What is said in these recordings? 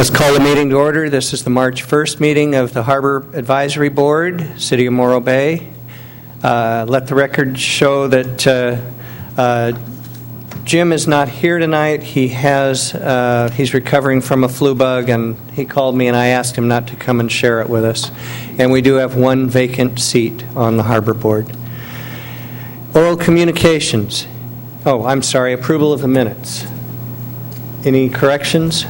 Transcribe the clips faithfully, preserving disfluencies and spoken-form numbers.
Let's call the meeting to order. This is the March first meeting of the Harbor Advisory Board, City of Morro Bay. Uh, let the record show that uh, uh, Jim is not here tonight. He has uh, he's recovering from a flu bug, and he called me and I asked him not to come and share it with us. And we do have one vacant seat on the Harbor Board. Oral communications. Oh, I'm sorry, approval of the minutes. Any corrections?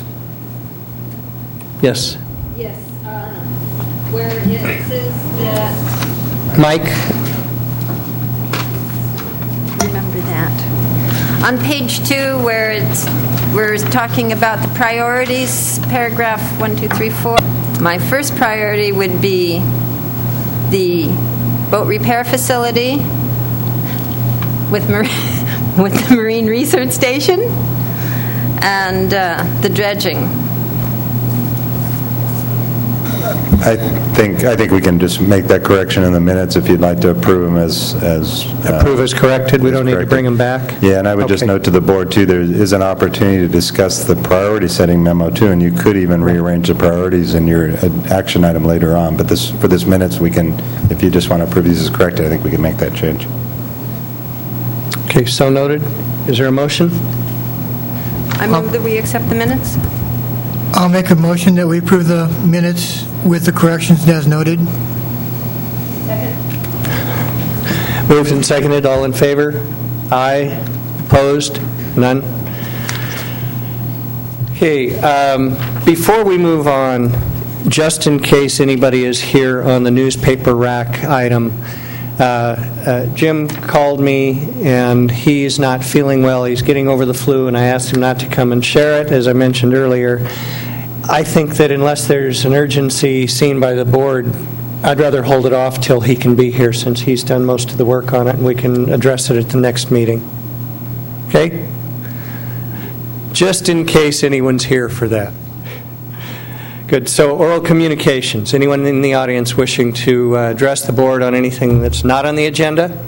Yes. Yes. Uh, where it says that. Mike? Remember that. On page two, where it's we're talking about the priorities, paragraph one, two, three, four. My first priority would be the boat repair facility with mar- with the Marine Research Station and uh, the dredging. I think I think we can just make that correction in the minutes if you'd like to approve them as as uh, approve as corrected. We don't need corrected. to bring them back. Yeah, and I would okay. just note to the board too, there is an opportunity to discuss the priority setting memo too, and you could even rearrange the priorities in your action item later on. But this for this minutes, we can, if you just want to approve these as corrected, I think we can make that change. Okay, so noted. Is there a motion? I move that we accept the minutes. I'll make a motion that we approve the minutes with the corrections as noted. Second. Moved and seconded. All in favor? Aye. Opposed? None? Okay. Um, before we move on, just in case anybody is here on the newspaper rack item, uh, uh, Jim called me and he's not feeling well. He's getting over the flu, and I asked him not to come and share it, as I mentioned earlier. I think that unless there's an urgency seen by the board, I'd rather hold it off till he can be here, since he's done most of the work on it, and we can address it at the next meeting. Okay? Just in case anyone's here for that. Good. So oral communications. Anyone in the audience wishing to uh, address the board on anything that's not on the agenda?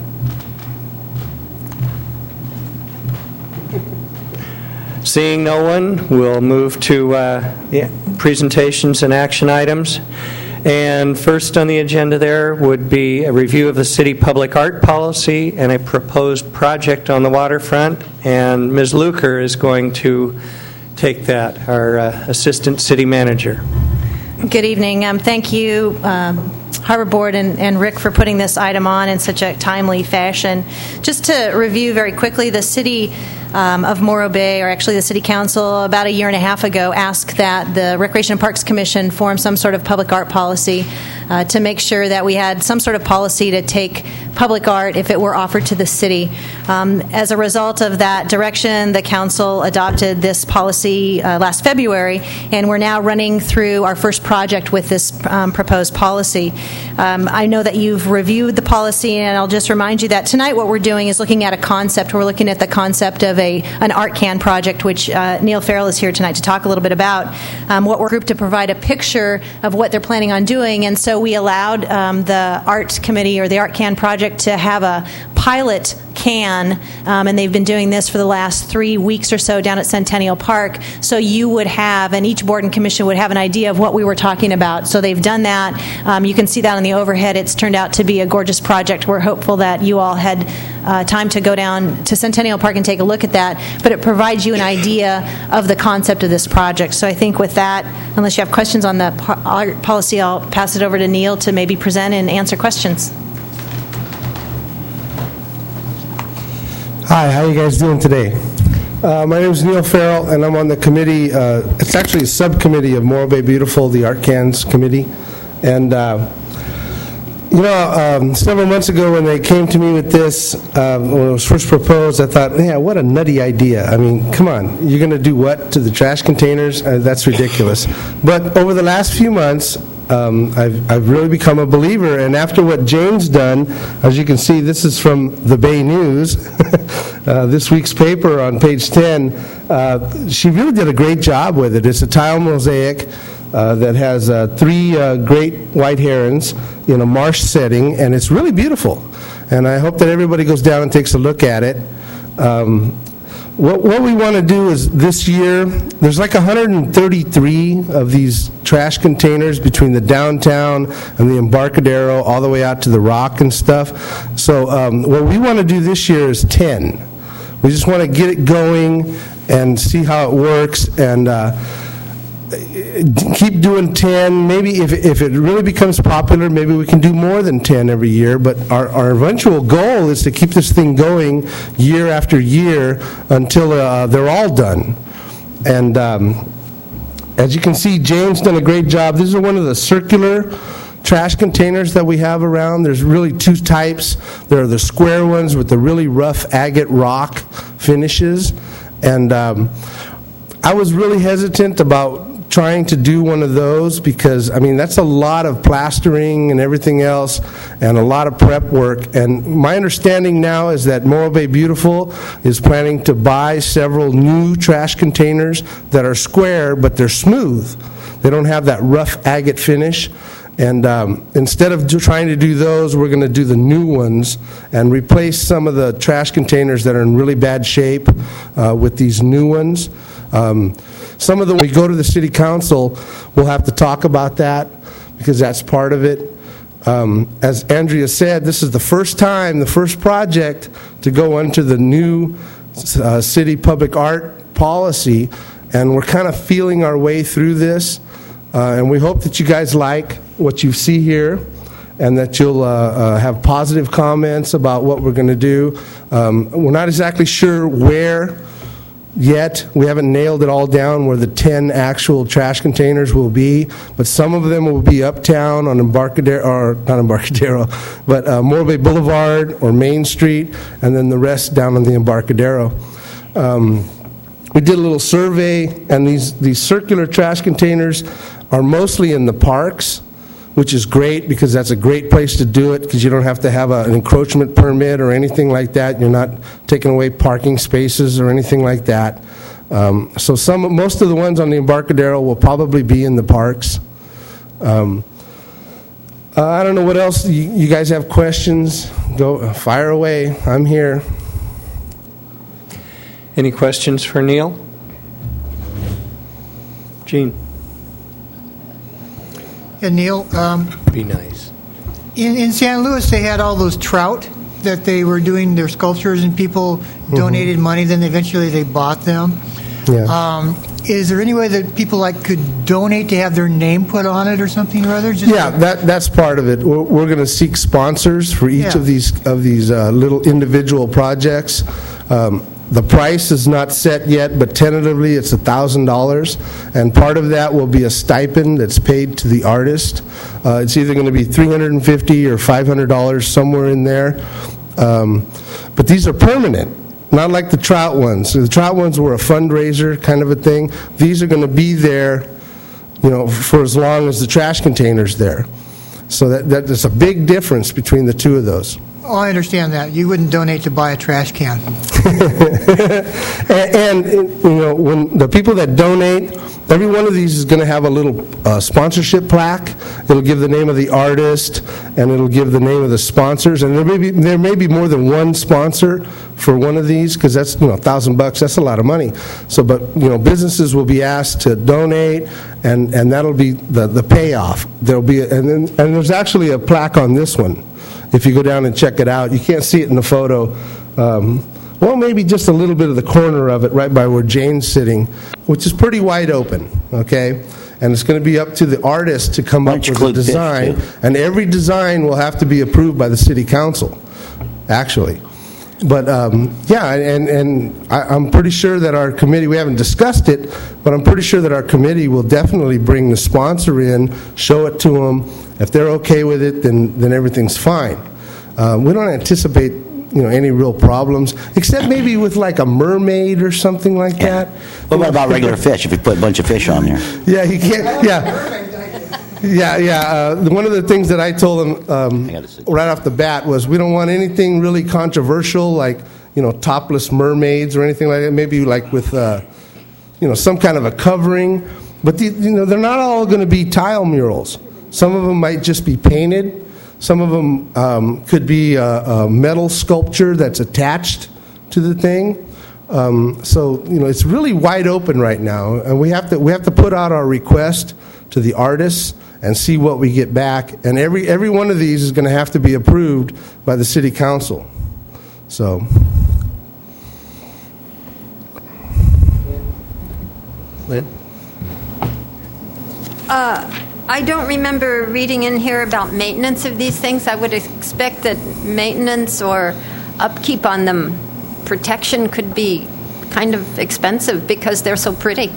Seeing no one, we'll move to uh, yeah, presentations and action items. And first on the agenda there would be a review of the city public art policy and a proposed project on the waterfront. And Miz Luker is going to take that, our uh, assistant city manager. Good evening. Um, thank you, um, Harbor Board and, and Rick, for putting this item on in such a timely fashion. Just to review very quickly, the city Um, of Morro Bay, or actually the City Council, about a year and a half ago, asked that the Recreation and Parks Commission form some sort of public art policy uh, to make sure that we had some sort of policy to take public art if it were offered to the city. Um, as a result of that direction, the Council adopted this policy uh, last February, and we're now running through our first project with this um, proposed policy. Um, I know that you've reviewed the policy, and I'll just remind you that tonight what we're doing is looking at a concept. We're looking at the concept of a A, an art can project, which uh, Neil Farrell is here tonight to talk a little bit about. Um, what we're grouped to provide a picture of what they're planning on doing, and so we allowed um, the art committee or the art can project to have a pilot can, um, and they've been doing this for the last three weeks or so down at Centennial Park. So you would have, and each board and commission would have an idea of what we were talking about. So they've done that. Um, you can see that on the overhead. It's turned out to be a gorgeous project. We're hopeful that you all had uh, time to go down to Centennial Park and take a look at that. But it provides you an idea of the concept of this project. So I think with that, unless you have questions on the art policy, I'll pass it over to Neil to maybe present and answer questions. Hi, how are you guys doing today? Uh, my name is Neil Farrell, and I'm on the committee. Uh, it's actually a subcommittee of Morro Bay Beautiful, the Art Cans Committee. And, uh, you know, um, several months ago when they came to me with this, uh, when it was first proposed, I thought, yeah, what a nutty idea. I mean, come on, you're going to do what to the trash containers? Uh, that's ridiculous. But over the last few months, Um, I've, I've really become a believer, and after what Jane's done, as you can see, this is from the Bay News, uh, this week's paper on page ten, uh, she really did a great job with it. It's a tile mosaic uh, that has uh, three uh, great white herons in a marsh setting, and it's really beautiful. And I hope that everybody goes down and takes a look at it. Um, what, what we want to do is this year, there's like one hundred thirty-three of these trash containers between the downtown and the Embarcadero all the way out to the Rock and stuff. So um, what we want to do this year is ten. We just want to get it going and see how it works, and uh, keep doing ten. Maybe if, if it really becomes popular, maybe we can do more than ten every year. But our, our eventual goal is to keep this thing going year after year until uh, they're all done. And um, as you can see, James done a great job. These are one of the circular trash containers that we have around. There's really two types. There are the square ones with the really rough agate rock finishes. And um, I was really hesitant about trying to do one of those because, I mean, that's a lot of plastering and everything else and a lot of prep work. And my understanding now is that Morro Bay Beautiful is planning to buy several new trash containers that are square, but they're smooth. They don't have that rough agate finish. And um, instead of do, trying to do those, we're going to do the new ones and replace some of the trash containers that are in really bad shape uh, with these new ones. Um, some of them, when we go to the city council, we'll have to talk about that because that's part of it. Um, as Andrea said, this is the first time, the first project to go into the new uh, city public art policy, and we're kind of feeling our way through this. Uh, and we hope that you guys like what you see here and that you'll uh, uh, have positive comments about what we're going to do. Um, we're not exactly sure where yet. We haven't nailed it all down where the ten actual trash containers will be, but some of them will be uptown on Embarcadero, or not Embarcadero, but uh, Morro Bay Boulevard or Main Street, and then the rest down on the Embarcadero. Um, we did a little survey, and these, these circular trash containers are mostly in the parks, which is great because that's a great place to do it because you don't have to have a, an encroachment permit or anything like that. You're not taking away parking spaces or anything like that. Um, so some, most of the ones on the Embarcadero will probably be in the parks. Um, uh, I don't know what else. You, you guys have questions? Go fire away. I'm here. Any questions for Neil? Gene? And Neil, um, Be nice. in, in San Luis, they had all those trout that they were doing their sculptures, and people mm-hmm. donated money. Then eventually they bought them. Yeah. Um, is there any way that people like could donate to have their name put on it or something or other? Just yeah, that that's part of it. We're, we're going to seek sponsors for each Yeah. of these of these uh, little individual projects. Um, The price is not set yet, but tentatively it's one thousand dollars, and part of that will be a stipend that's paid to the artist. Uh, it's either going to be three hundred fifty dollars or five hundred dollars, somewhere in there. Um, but these are permanent, not like the trout ones. So the trout ones were a fundraiser kind of a thing. These are going to be there, you know, for as long as the trash container's there. So that, that there's a big difference between the two of those. Oh, I understand that. You wouldn't donate to buy a trash can. and, and, you know, when the people that donate, every one of these is going to have a little uh, sponsorship plaque. It'll give the name of the artist, and it'll give the name of the sponsors. And there may be there may be more than one sponsor for one of these, because that's, you know, a thousand bucks. That's a lot of money. So, but you know, businesses will be asked to donate, and, and that'll be the the payoff. There'll be a, and then, and there's actually a plaque on this one. If you go down and check it out, you can't see it in the photo. Um, well, maybe just a little bit of the corner of it right by where Jane's sitting, which is pretty wide open, okay? And it's going to be up to the artist to come up with a design. And every design will have to be approved by the city council, actually. But, um, yeah, and, and I, I'm pretty sure that our committee, we haven't discussed it, but I'm pretty sure that our committee will definitely bring the sponsor in, show it to them. If they're okay with it, then, then everything's fine. Uh, we don't anticipate, you know, any real problems, except maybe with like a mermaid or something like yeah. that. Well, what about regular fish, if you put a bunch of fish on there? Yeah, you can't, yeah. Yeah, yeah. Uh, one of the things that I told them um, right off the bat was we don't want anything really controversial, like, you know, topless mermaids or anything like that, maybe like with, uh, you know, some kind of a covering. But, the, you know, they're not all going to be tile murals. Some of them might just be painted. Some of them um, could be a, a metal sculpture that's attached to the thing. Um, so, you know, it's really wide open right now, and we have to we have to put out our request to the artists and see what we get back. And every every one of these is going to have to be approved by the city council. So. Lynn? Uh, I don't remember reading in here about maintenance of these things. I would expect that maintenance or upkeep on them, protection could be kind of expensive because they're so pretty.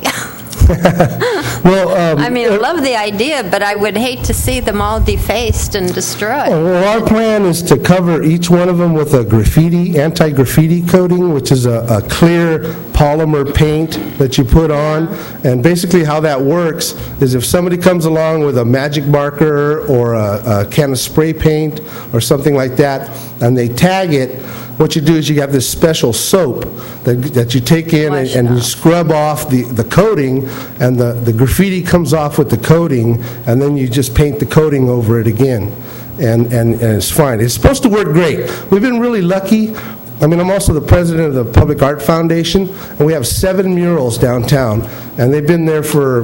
Well, um, I mean, I love the idea, but I would hate to see them all defaced and destroyed. Well, our plan is to cover each one of them with a graffiti, anti-graffiti coating, which is a, a clear polymer paint that you put on. And basically how that works is if somebody comes along with a magic marker or a, a can of spray paint or something like that, and they tag it, what you do is you have this special soap that, that you take in and, and you scrub off the, the coating, and the, the graffiti comes off with the coating, and then you just paint the coating over it again, and, and, and it's fine. It's supposed to work great. We've been really lucky. I mean, I'm also the president of the Public Art Foundation, and we have seven murals downtown, and they've been there for,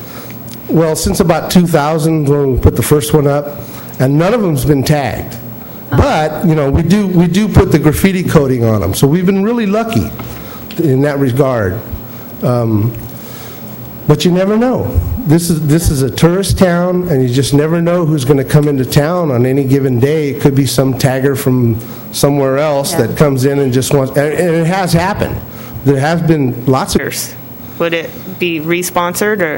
well, since about two thousand when we put the first one up, and none of them's been tagged. But, you know, we do we do put the graffiti coating on them, so we've been really lucky in that regard. Um, but you never know. This is this is a tourist town, and you just never know who's going to come into town on any given day. It could be some tagger from somewhere else Yeah. that comes in and just wants, and, and it has happened. There have been lots of... Would it be re-sponsored or?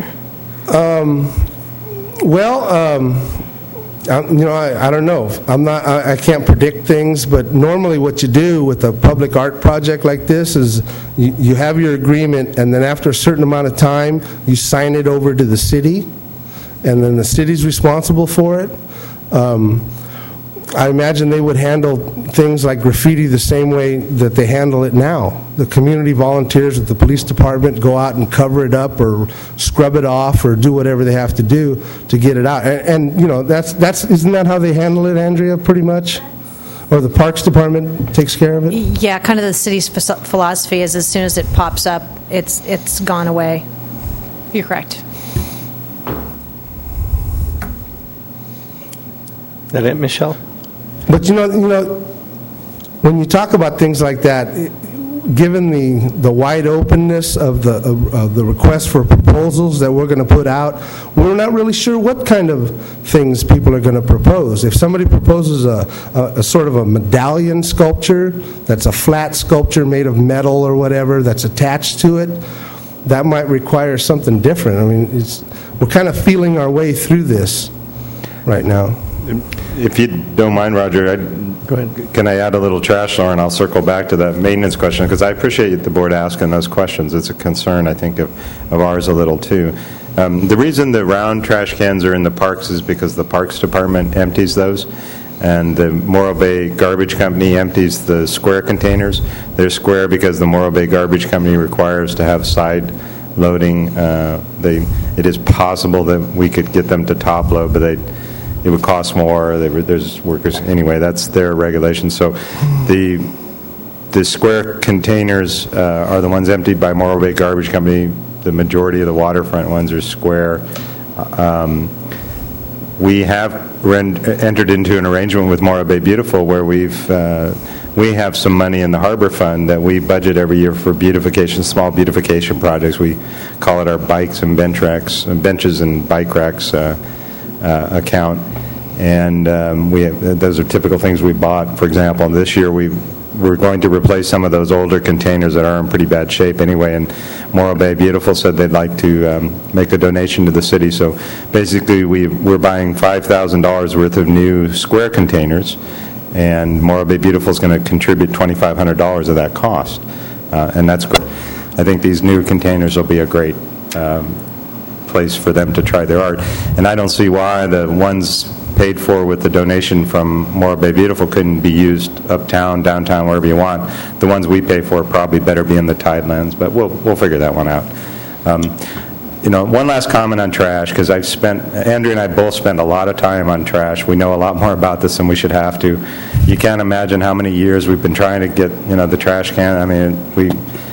Um, well, um, I, you know, I, I don't know. I'm not. I, I can't predict things, but normally, what you do with a public art project like this is you, you have your agreement, and then after a certain amount of time, you sign it over to the city, and then the city's responsible for it. Um, I imagine they would handle things like graffiti the same way that they handle it now. The community volunteers at the police department go out and cover it up or scrub it off or do whatever they have to do to get it out. And, and you know, that's that's isn't that how they handle it, Andrea, pretty much? Or the Parks Department takes care of it? Yeah, kind of the city's phis- philosophy is as soon as it pops up, it's it's gone away. You're correct. Is that it, Michelle? But you know, you know, when you talk about things like that, given the the wide openness of the of, of the request for proposals that we're going to put out, we're not really sure what kind of things people are going to propose. If somebody proposes a, a, a sort of a medallion sculpture that's a flat sculpture made of metal or whatever that's attached to it, that might require something different. I mean, it's, we're kind of feeling our way through this right now. If you don't mind, Roger, I'd, Go ahead. Can I add a little trash, Laura, and I'll circle back to that maintenance question, because I appreciate the board asking those questions. It's a concern, I think, of, of ours a little, too. Um, the reason the round trash cans are in the parks is because the Parks Department empties those, and the Morro Bay Garbage Company empties the square containers. They're square because the Morro Bay Garbage Company requires to have side loading. Uh, they, it is possible that we could get them to top load, but they... it would cost more. They were, there's workers anyway. That's their regulation. So, the the square containers uh, are the ones emptied by Morro Bay Garbage Company. The majority of the waterfront ones are square. Um, we have rend, entered into an arrangement with Morro Bay Beautiful where we've uh, we have some money in the harbor fund that we budget every year for beautification, small beautification projects. We call it our bikes and bench racks, benches and bike racks. Uh, Uh, account, and um, we have, those are typical things we bought. For example, this year we we're going to replace some of those older containers that are in pretty bad shape anyway, and Morro Bay Beautiful said they'd like to um, make a donation to the city. So basically we, we're buying five thousand dollars worth of new square containers, and Morro Bay Beautiful is going to contribute twenty-five hundred dollars of that cost, uh, and that's good. I think these new containers will be a great um, place for them to try their art, and I don't see why the ones paid for with the donation from Morro Bay Beautiful couldn't be used uptown, downtown, wherever you want. The ones we pay for probably better be in the Tidelands, but we'll we'll figure that one out. Um, you know, one last comment on trash, because I've spent, Andrea and I both spend a lot of time on trash. We know a lot more about this than we should have to. You can't imagine how many years we've been trying to get, you know, the trash can. I mean, we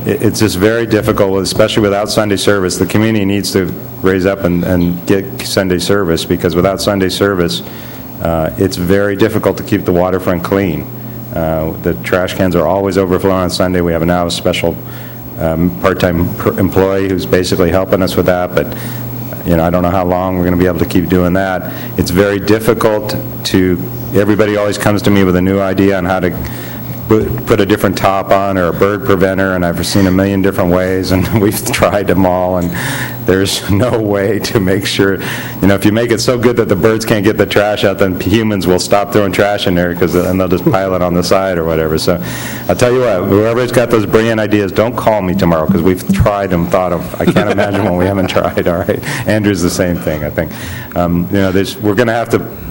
it- it's just very difficult, especially without Sunday service. The community needs to raise up and, and get Sunday service, because without Sunday service, uh, it's very difficult to keep the waterfront clean. Uh, the trash cans are always overflowing on Sunday. We have now a special um, part-time per- employee who's basically helping us with that, but you know, I don't know how long we're going to be able to keep doing that. It's very difficult to, everybody always comes to me with a new idea on how to put, put a different top on or a bird preventer, and I've seen a million different ways, and we've tried them all, and there's no way to make sure, you know, if you make it so good that the birds can't get the trash out, then humans will stop throwing trash in there, because and they'll just pile it on the side or whatever. So I'll tell you what, whoever's got those brilliant ideas, don't call me tomorrow, because we've tried them, thought of. I can't imagine one we haven't tried. All right, Andrew's the same thing, I think. Um, you know, there's, we're going to have to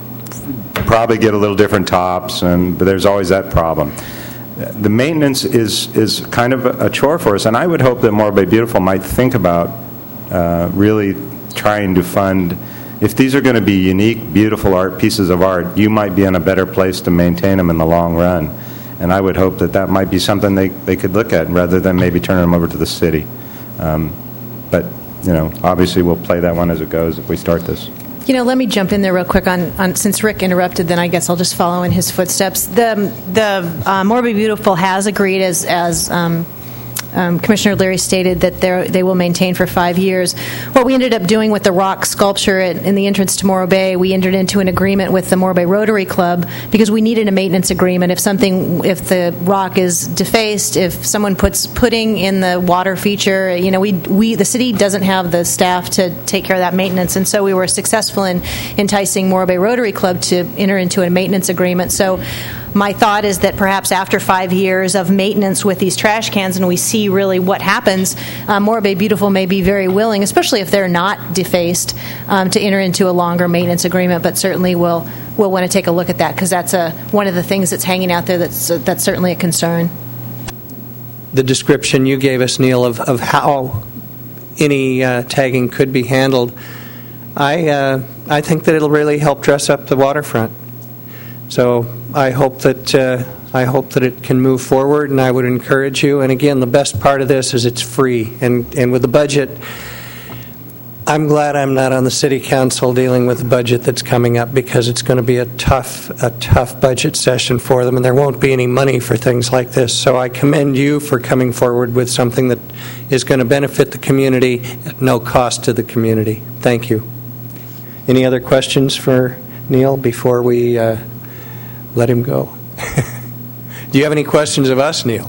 probably get a little different tops, and but there's always that problem. The maintenance is is kind of a, a chore for us, and I would hope that Morro Bay Beautiful might think about uh, really trying to fund, if these are going to be unique, beautiful art pieces of art, you might be in a better place to maintain them in the long run. And I would hope that that might be something they, they could look at, rather than maybe turning them over to the city. Um, but, you know, obviously we'll play that one as it goes if we start this. You know, let me jump in there real quick on, on since Rick interrupted, then I guess I'll just follow in his footsteps. The the uh, Morro Bay Beautiful has agreed, as as um, um, Commissioner Leary stated, that they they will maintain for five years. What we ended up doing with the rock sculpture at, in the entrance to Morro Bay, we entered into an agreement with the Morro Bay Rotary Club, because we needed a maintenance agreement. If something, if the rock is defaced, if someone puts pudding in the water feature, you know, we we the city doesn't have the staff to take care of that maintenance, and so we were successful in enticing Morro Bay Rotary Club to enter into a maintenance agreement. So my thought is that perhaps after five years of maintenance with these trash cans, and we see really what happens, uh, Morro Bay Beautiful may be very willing, especially if they're not defaced, um, to enter into a longer maintenance agreement. But certainly we'll we'll want to take a look at that, because that's a one of the things that's hanging out there that's uh, that's certainly a concern. The description you gave us, Neil, of, of how any uh, tagging could be handled, I uh, I think that it'll really help dress up the waterfront. So I hope that uh, I hope that it can move forward, and I would encourage you. And again, the best part of this is it's free, and and with the budget, I'm glad I'm not on the city council dealing with the budget that's coming up, because it's going to be a tough a tough budget session for them, and there won't be any money for things like this. So I commend you for coming forward with something that is going to benefit the community at no cost to the community. Thank you. Any other questions for Neil before we uh, let him go? Do you have any questions of us, Neil?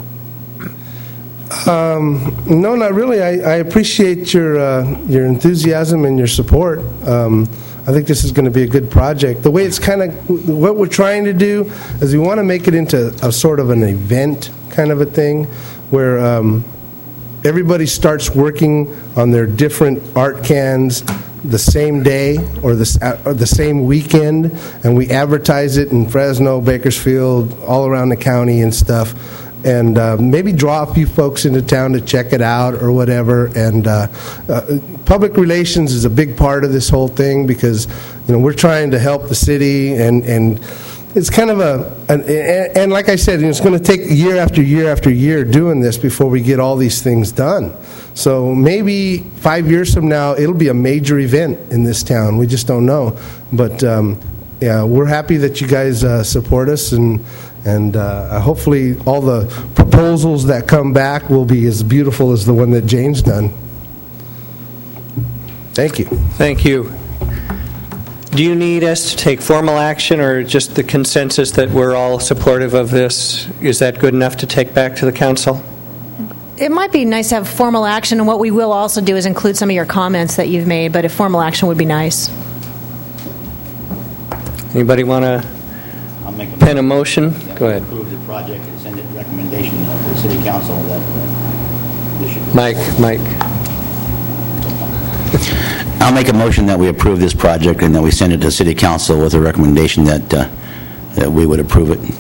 Um, no, not really. I, I appreciate your uh, your enthusiasm and your support. Um, I think this is going to be a good project. The way it's kind of, what we're trying to do is we want to make it into a sort of an event kind of a thing, where um, everybody starts working on their different art cans the same day or the, or the same weekend, and we advertise it in Fresno, Bakersfield, all around the county and stuff, and uh, maybe draw a few folks into town to check it out or whatever. And uh, uh, public relations is a big part of this whole thing, because you know we're trying to help the city, and and it's kind of a, an, and, and like I said, it's going to take year after year after year doing this before we get all these things done. So maybe five years from now, it'll be a major event in this town. We just don't know. But um, yeah, we're happy that you guys uh, support us, and and uh, hopefully all the proposals that come back will be as beautiful as the one that Jane's done. Thank you. Thank you. Do you need us to take formal action, or just the consensus that we're all supportive of this? Is that good enough to take back to the council? It might be nice to have formal action, and what we will also do is include some of your comments that you've made, but if formal action would be nice. Anybody want to pen a motion? Go ahead. Approve the project and send it recommendation to the city council that uh, this should be. Mike, Mike. I'll make a motion that we approve this project and that we send it to city council with a recommendation that uh, that we would approve it.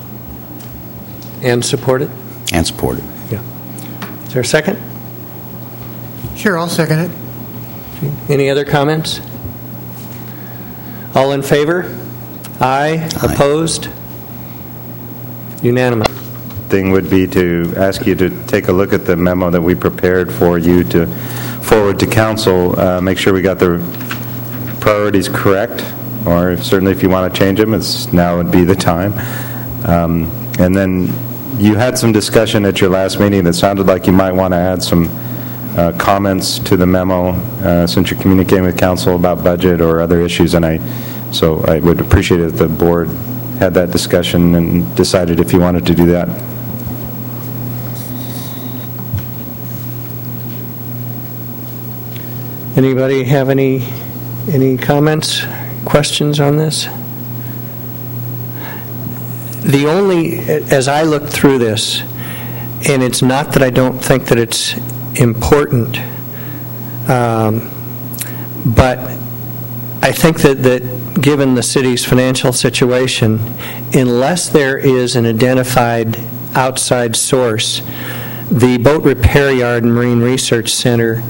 And support it? And support it. Yeah. Is there a second? Sure, I'll second it. Any other comments? All in favor? Aye. Aye. Opposed? Unanimous. thing would be to ask you to take a look at the memo that we prepared for you to forward to council, uh, make sure we got the priorities correct, or if, certainly if you want to change them, it's now would be the time. Um, and then you had some discussion at your last meeting that sounded like you might want to add some uh, comments to the memo uh, since you're communicating with council about budget or other issues, and I so I would appreciate it if the board had that discussion and decided if you wanted to do that. Anybody have any any comments, questions on this? The only, as I look through this, and it's not that I don't think that it's important, um, but I think that, that given the city's financial situation, unless there is an identified outside source, the Boat Repair Yard and Marine Research Center,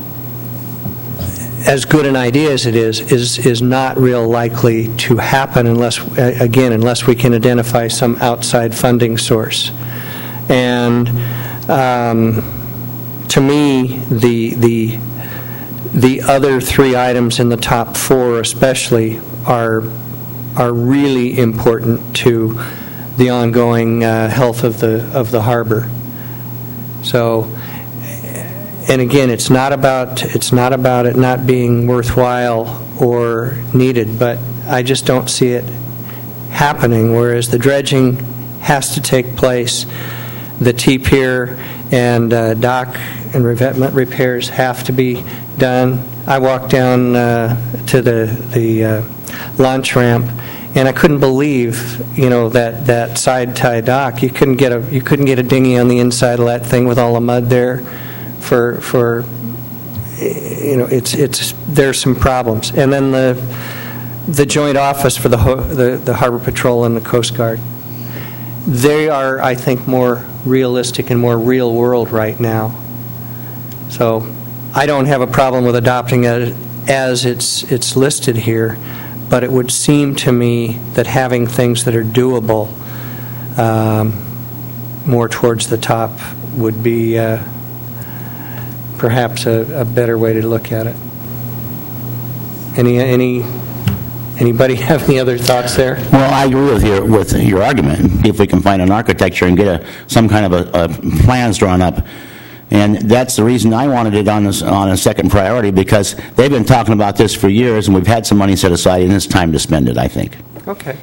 as good an idea as it is, is is not real likely to happen unless, again, unless we can identify some outside funding source. And um, to me, the the the other three items in the top four, especially, are are really important to the ongoing uh, health of the of the harbor. So. And again, it's not about it's not about it not being worthwhile or needed, but I just don't see it happening. Whereas the dredging has to take place, the T-pier and uh, dock and revetment repairs have to be done. I walked down uh, to the the uh, launch ramp, and I couldn't believe, you know, that, that side tie dock. You couldn't get a you couldn't get a dinghy on the inside of that thing with all the mud there. For for you know, it's it's there's some problems, and then the the joint office for the the, the Harbor Patrol and the Coast Guard. They are, I think, more realistic and more real world right now. So I don't have a problem with adopting it as it's it's listed here, but it would seem to me that having things that are doable um, more towards the top would be. Uh, perhaps a, a better way to look at it. Any any anybody have any other thoughts there? Well, I agree with your with your argument. If we can find an architecture and get a some kind of a, a plans drawn up, and that's the reason I wanted it on this, on a second priority, because they've been talking about this for years, and we've had some money set aside, and it's time to spend it, I think. Okay.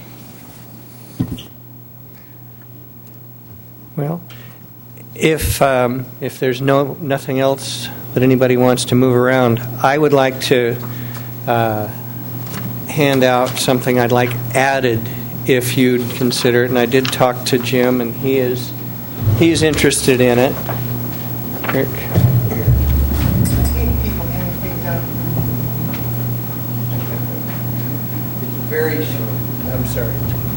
Well. If um, if there's no nothing else that anybody wants to move around, I would like to uh, hand out something I'd like added, if you'd consider it. And I did talk to Jim, and he is he's interested in it. Here. It's very short. I'm sorry.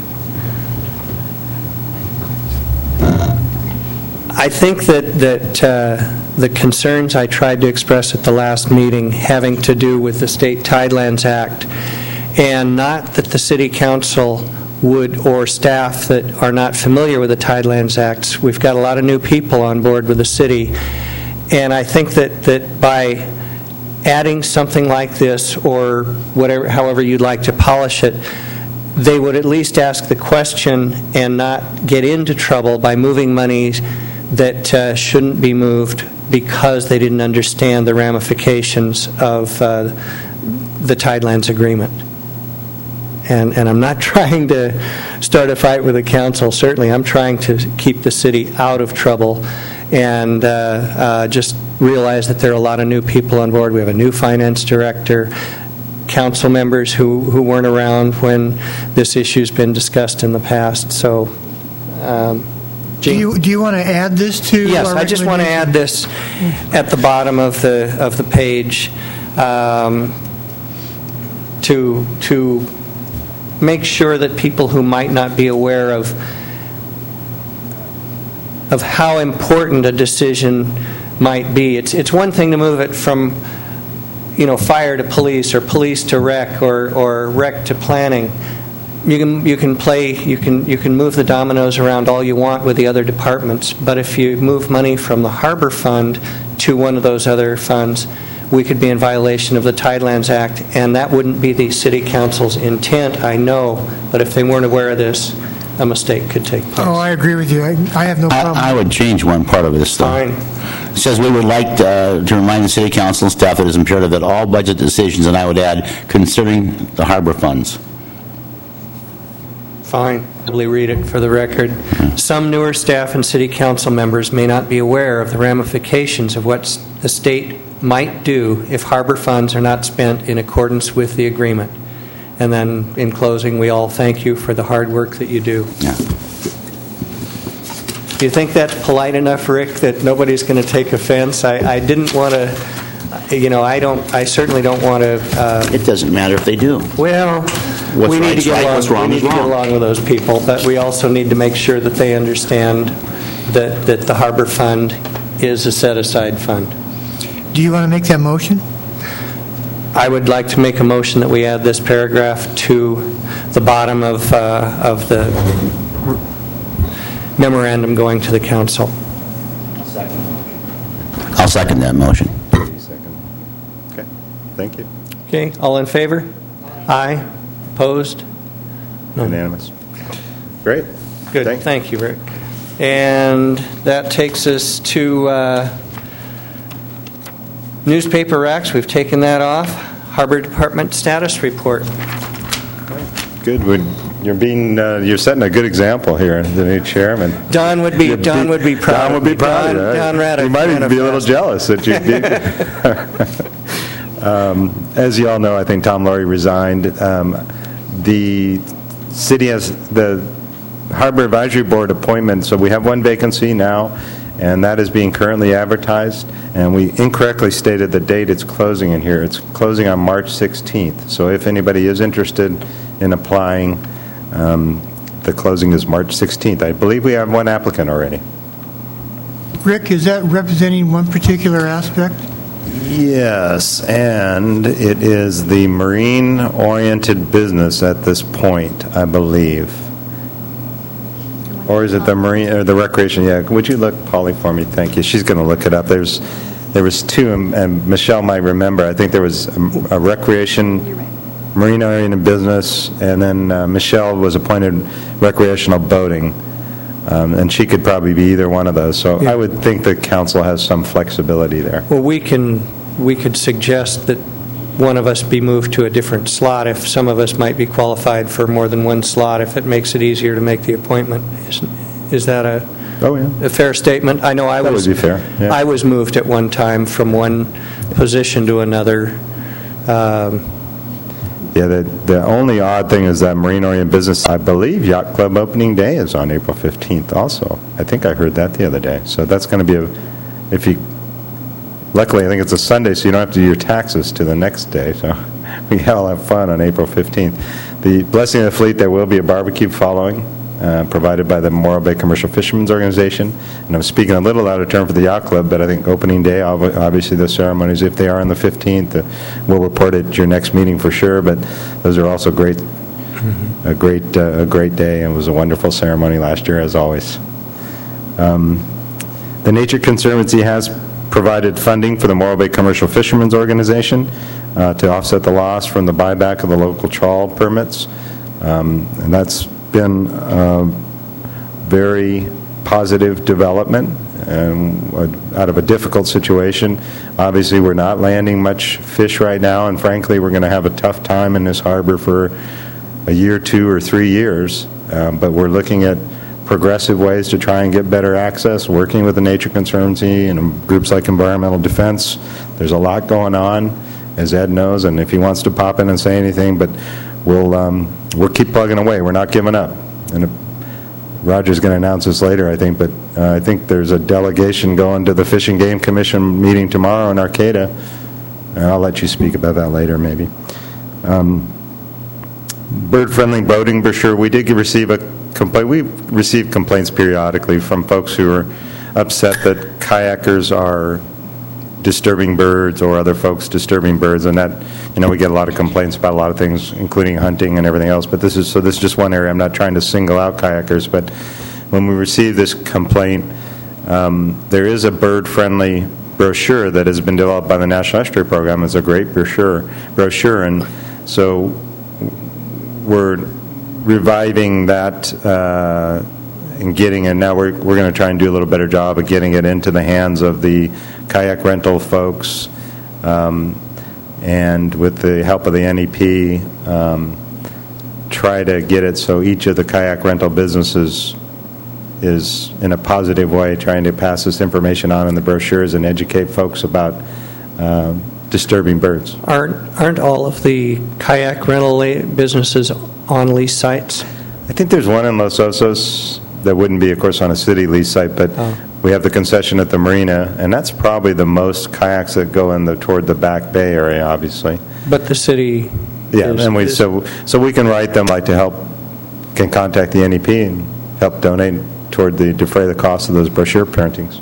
I think that, that uh, the concerns I tried to express at the last meeting having to do with the State Tidelands Act, and not that the City Council would, or staff that are not familiar with the Tidelands Act. We've got a lot of new people on board with the city, and I think that, that by adding something like this, or whatever, however you'd like to polish it, they would at least ask the question and not get into trouble by moving monies that uh, shouldn't be moved because they didn't understand the ramifications of uh, the Tidelands Agreement. And, and I'm not trying to start a fight with the council. Certainly, I'm trying to keep the city out of trouble, and uh, uh, just realize that there are a lot of new people on board. We have a new finance director, council members who, who weren't around when this issue's been discussed in the past. So, um, do you do you want to add this to? Yes, our I just want to add this at the bottom of the of the page um, to to make sure that people who might not be aware of of how important a decision might be. It's it's one thing to move it from, you know, fire to police, or police to rec, or or rec to planning. you can you can play you can you can move the dominoes around all you want with the other departments, but if you move money from the harbor fund to one of those other funds, we could be in violation of the Tidelands Act, and that wouldn't be the City Council's intent, I know, but if they weren't aware of this, a mistake could take place. Oh, I agree with you. I, I have no problem. I, I would change one part of this, though. Fine. It says we would like uh, to remind the City Council and staff that it is imperative that all budget decisions, and I would add, concerning the harbor funds. Fine. I'll read it for the record. Some newer staff and City Council members may not be aware of the ramifications of what the state might do if harbor funds are not spent in accordance with the agreement. And then, in closing, we all thank you for the hard work that you do. Yeah. Do you think that's polite enough, Rick, that nobody's going to take offense? I, I didn't want to, you know, I don't, I certainly don't want to. Uh, It doesn't matter if they do. well, What's we need right's to get right, along. what's wrong we need is to get wrong. along with those people, but we also need to make sure that they understand that that the harbor fund is a set-aside fund. Do you want to make that motion? I would like to make a motion that we add this paragraph to the bottom of uh, of the memorandum going to the council. I'll second that motion. Okay, thank you. Okay, all in favor? Aye. Opposed? No. Unanimous. Great. Good. Thank you. Thank you, Rick. And that takes us to uh, newspaper racks. We've taken that off. Harbor Department status report. Good. Would- You're being, uh, you're setting a good example here, the new chairman. Don would be You'd Don would be proud. Don would of be me. proud. Don, right? Don Raddick. You might even be a little manifest. jealous that you'd be. um, as you all know, I think Tom Laurie resigned. Um, the city has the Harbor Advisory Board appointment, so we have one vacancy now, and that is being currently advertised. And we incorrectly stated the date it's closing in here. It's closing on March sixteenth. So if anybody is interested in applying, Um, the closing is March sixteenth. I believe we have one applicant already. Rick, is that representing one particular aspect? Yes, and it is the marine-oriented business at this point, I believe. Or is it the marine or the recreation? Yeah, would you look, Polly, for me? Thank you. She's going to look it up. There's, there was two, and, and Michelle might remember. I think there was a, a recreation. Marine-oriented business, and then uh, Michelle was appointed recreational boating, um, and she could probably be either one of those. So I would think the council has some flexibility there. Well, we can we could suggest that one of us be moved to a different slot if some of us might be qualified for more than one slot, if it makes it easier to make the appointment. Is, is that a, Oh, yeah. a fair statement? I know I That was would be fair, yeah. I was moved at one time from one position to another. Um, Yeah, the, the only odd thing is that marine-oriented business, I believe Yacht Club opening day is on April fifteenth also. I think I heard that the other day. So that's going to be a, if you, luckily I think it's a Sunday, so you don't have to do your taxes to the next day. So we all have fun on April fifteenth. The Blessing of the Fleet, there will be a barbecue following, uh, provided by the Morro Bay Commercial Fishermen's Organization. And I'm speaking a little out of turn for the Yacht Club, but I think opening day, ob- obviously the ceremonies, if they are on the fifteenth, uh, we'll report it at your next meeting for sure, but those are also great, mm-hmm. a great uh, a great day, and it was a wonderful ceremony last year, as always. Um, the Nature Conservancy has provided funding for the Morro Bay Commercial Fishermen's Organization uh, to offset the loss from the buyback of the local trawl permits, um, and that's been a very positive development and out of a difficult situation. Obviously, we're not landing much fish right now, and frankly, we're going to have a tough time in this harbor for a year, two, or three years. Um, but we're looking at progressive ways to try and get better access, working with the Nature Conservancy and groups like Environmental Defense. There's a lot going on, as Ed knows, and if he wants to pop in and say anything, but we'll um, we'll keep plugging away. We're not giving up. And Roger's going to announce this later, I think, but uh, I think there's a delegation going to the Fish and Game Commission meeting tomorrow in Arcata, and I'll let you speak about that later, maybe. Um, bird-friendly boating brochure, we did receive a complaint. We receive complaints periodically from folks who are upset that kayakers are disturbing birds or other folks disturbing birds, and that you know, we get a lot of complaints about a lot of things, including hunting and everything else, but this is, so this is just one area. I'm not trying to single out kayakers, but when we received this complaint, um, there is a bird-friendly brochure that has been developed by the National Estuary Program. It's a great brochure, brochure, and so we're reviving that uh, and getting it. Now we're we're going to try and do a little better job of getting it into the hands of the kayak rental folks, um, and with the help of the N E P, um, try to get it so each of the kayak rental businesses is in a positive way trying to pass this information on in the brochures and educate folks about uh, disturbing birds. Aren't aren't all of the kayak rental la- businesses on lease sites? I think there's one in Los Osos that wouldn't be, of course, on a city lease site, but Oh. we have the concession at the marina, and that's probably the most kayaks that go in the toward the back bay area, obviously. But the city... Yeah, is- and we is- so so we can write them like to help, can contact the N E P and help donate toward the defray the cost of those brochure printings.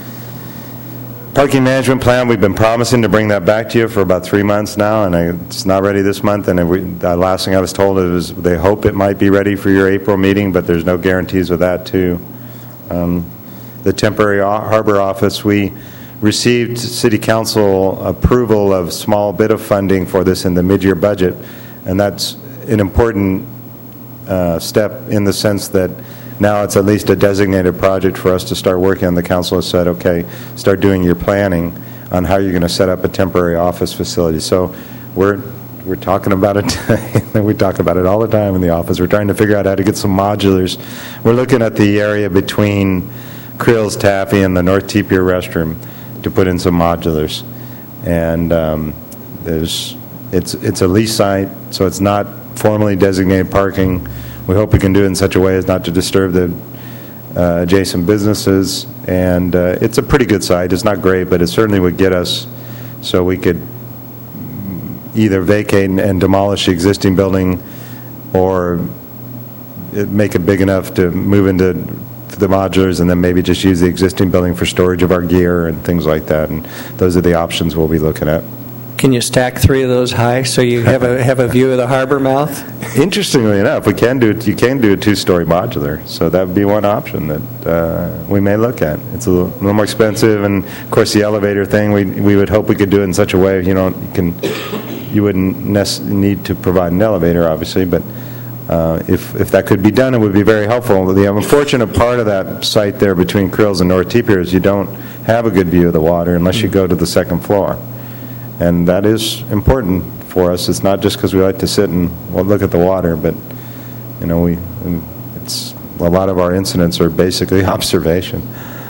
Parking management plan, we've been promising to bring that back to you for about three months now, and I, it's not ready this month. And we, the last thing I was told is they hope it might be ready for your April meeting, but there's no guarantees with that too. Um, the temporary harbor office, we received city council approval of small bit of funding for this in the mid-year budget, and that's an important uh, step in the sense that now it's at least a designated project for us to start working on. The council has said, okay, start doing your planning on how you're going to set up a temporary office facility. So we're we're talking about it today. We talk about it all the time in the office. We're trying to figure out how to get some modulars. We're looking at the area between Krill's Taffy and the North T-Pier restroom to put in some modulars. And um, there's it's it's a lease site, so it's not formally designated parking. We hope we can do it in such a way as not to disturb the uh, adjacent businesses. And uh, it's a pretty good site. It's not great, but it certainly would get us so we could either vacate and demolish the existing building or it- make it big enough to move into the modulars and then maybe just use the existing building for storage of our gear and things like that. And those are the options we'll be looking at. Can you stack three of those high so you have a have a view of the harbor mouth? Interestingly enough, we can do it. You can do a two-story modular, so that would be one option that uh, we may look at. It's a little, a little more expensive, and of course, the elevator thing. We we would hope we could do it in such a way you know you can you wouldn't nec- need to provide an elevator, obviously, but uh, if if that could be done, it would be very helpful. The unfortunate part of that site there between Krill's and North T-Pier is you don't have a good view of the water unless you go to the second floor. And that is important for us. It's not just because we like to sit and well, look at the water, but you know, we it's a lot of our incidents are basically observation.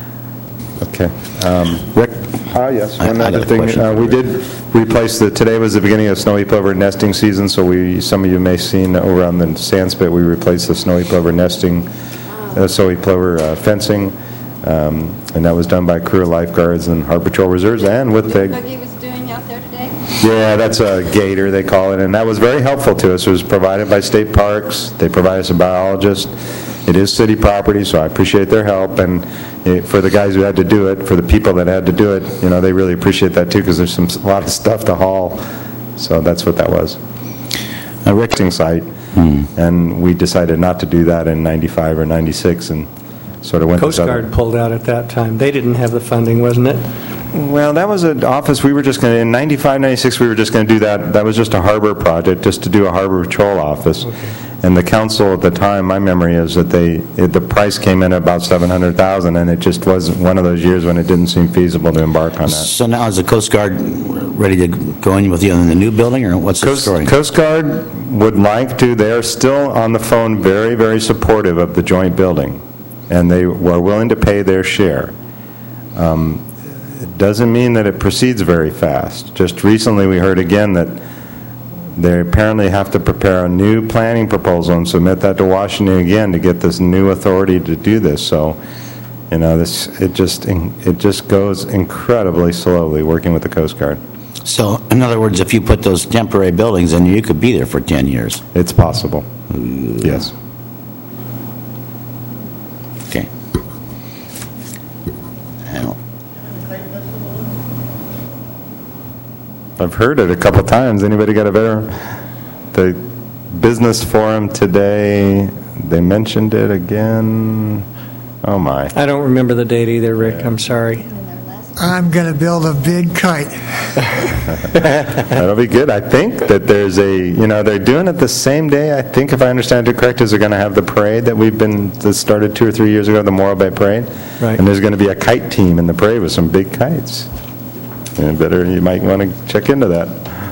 Okay, um, Rick. Ah, yes. I- One I got other a thing. question Uh, for we Rick. did replace the. Today was the beginning of snowy plover nesting season, so we some of you may have seen over on the sand spit we replaced the snowy plover nesting, uh, snowy plover uh, fencing, um, and that was done by crew of lifeguards and Harbor Patrol Reserves and with the. Boogie was doing out there today? Yeah, that's a gator, they call it, and that was very helpful to us. It was provided by state parks. They provide us a biologist. It is city property, so I appreciate their help, and eh, for the guys who had to do it, for the people that had to do it, you know, they really appreciate that too, because there's some a lot of stuff to haul. So that's what that was. Uh, Rick, Resting site, and we decided not to do that in ninety-five or ninety-six, and sort of went Coast this other- Guard pulled out at that time. They didn't have the funding, wasn't it? Well, that was an office, we were just going to, in ninety-five, ninety-six, we were just going to do that, that was just a harbor project, just to do a harbor patrol office. And the council at the time, my memory is that they, it- the price came in at about seven hundred thousand, and it just wasn't one of those years when it didn't seem feasible to embark on that. so now is the Coast Guard ready to go in with you in the new building, or what's the Coast, story? Coast Guard would like to, they are still on the phone very, very supportive of the joint building, and they were willing to pay their share. Um, It doesn't mean that it proceeds very fast. Just recently, we heard again that they apparently have to prepare a new planning proposal and submit that to Washington again to get this new authority to do this. So, you know, this it just it just goes incredibly slowly working with the Coast Guard. So, in other words, if you put those temporary buildings in, you could be there for ten years. It's possible. Yes. Okay. Well, I've heard it a couple times. Anybody got a better? The business forum today, they mentioned it again. Oh, my. I don't remember the date either, Rick. I'm sorry. I'm going to build a big kite. That'll be good. I think that there's a, you know, they're doing it the same day, I think, if I understand it correct, is they're going to have the parade that we've been, that started two or three years ago, the Morro Bay Parade. Right. And there's going to be a kite team in the parade with some big kites. And better, you might want to check into that.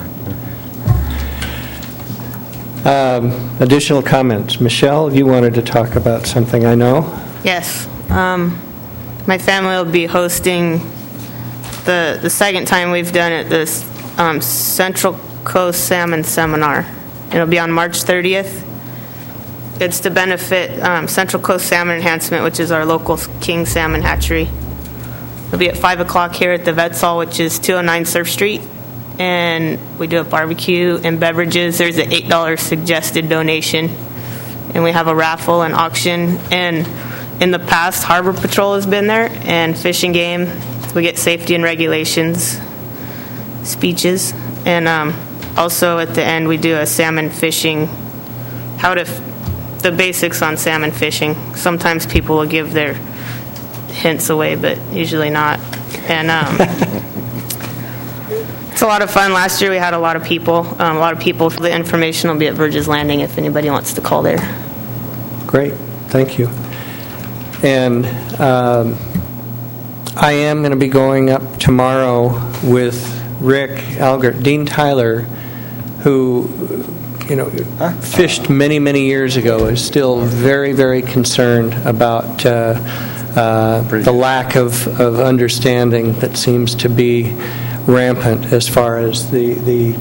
Um, additional comments. Michelle, you wanted to talk about something, I know. Yes. Um, my family will be hosting the the second time we've done it, this um, Central Coast Salmon Seminar. It'll be on March thirtieth. It's to benefit um, Central Coast Salmon Enhancement, which is our local king salmon hatchery. It'll be at five o'clock here at the Vets Hall, which is two oh nine Surf Street. And we do a barbecue and beverages. There's an eight dollars suggested donation. And we have a raffle and auction. And in the past, Harbor Patrol has been there, and Fish and Game. We get safety and regulations speeches. And um, also at the end, we do a salmon fishing, how to, f- the basics on salmon fishing. Sometimes people will give their hints away, but usually not. And um, it's a lot of fun. Last year we had a lot of people. Um, a lot of people. The information will be at Verge's Landing if anybody wants to call there. Great. Thank you. And um, I am going to be going up tomorrow with Rick Algert, Dean Tyler, who, you know, fished many, many years ago, is still very, very concerned about uh, uh, the lack of, of understanding that seems to be rampant as far as the the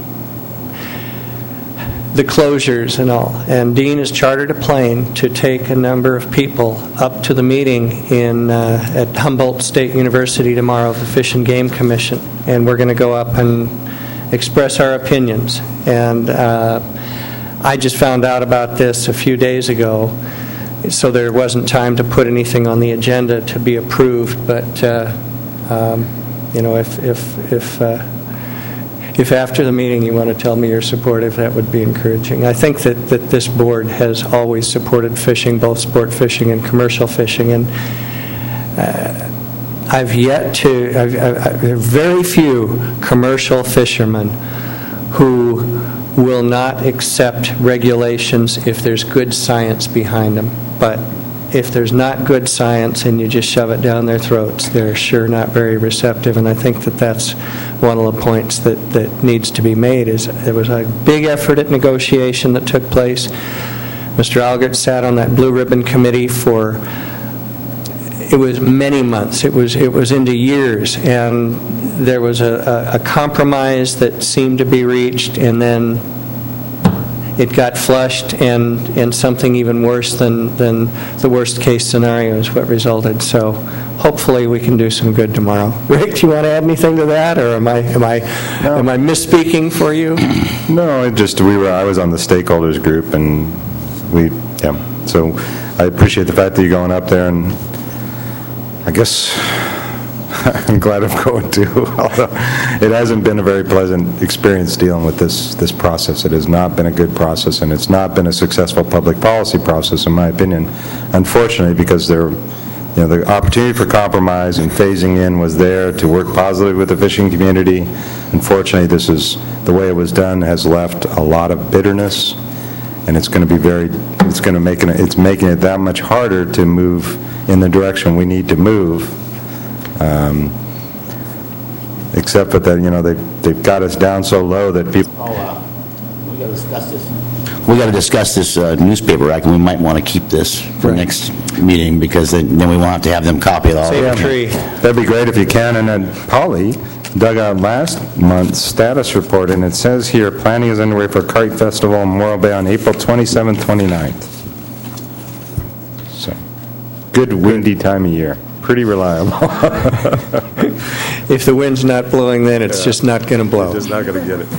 the closures and all. And Dean has chartered a plane to take a number of people up to the meeting in uh, at Humboldt State University tomorrow, the Fish and Game Commission. And we're going to go up and express our opinions. And uh, I just found out about this a few days ago, so there wasn't time to put anything on the agenda to be approved. But, uh, um, you know, if, if, if uh, If after the meeting you want to tell me you're supportive, that would be encouraging. I think that, that this board has always supported fishing, both sport fishing and commercial fishing, and uh, I've yet to, I've, I've, there are very few commercial fishermen who will not accept regulations if there's good science behind them. But if there's not good science and you just shove it down their throats, they're sure not very receptive. And I think that that's one of the points that, that needs to be made. Is there was a big effort at negotiation that took place. Mister Algert sat on that Blue Ribbon Committee for, it was many months. It was it was into years, and there was a, a, a compromise that seemed to be reached, and then it got flushed, and, and something even worse than, than the worst case scenario is what resulted. So hopefully we can do some good tomorrow. Rick, do you want to add anything to that, or am I am I no. am I misspeaking for you? No, it just we were. I was on the stakeholders group, and we yeah. So I appreciate the fact that you're going up there, and I guess I'm glad I'm going to, although it hasn't been a very pleasant experience dealing with this this process. It has not been a good process, and it's not been a successful public policy process, in my opinion. Unfortunately, because there, you know, the opportunity for compromise and phasing in was there to work positively with the fishing community. Unfortunately, this is the way it was done has left a lot of bitterness, and it's going to be very. It's going to make it. It's making it that much harder to move in the direction we need to move. Um, except for that, you know, they've, they've got us down so low that people... Oh, uh, we got to discuss this. We got to discuss this uh, newspaper act, and we might want to keep this for Right. next meeting, because then, then we won't have to have them copy it all. Save over. tree. That'd be great if you can. And then Polly dug out last month's status report, and it says here, planning is underway for Kite Festival in Morro Bay on April twenty-seventh, twenty-ninth. So, good windy time of year. Pretty reliable. If the wind's not blowing, then it's Yeah. just not going to blow. Just not going to get it.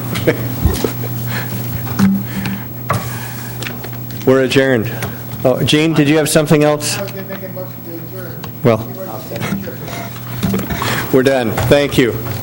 We're adjourned. Oh, Gene, did you have something else? Well, we're done. Thank you.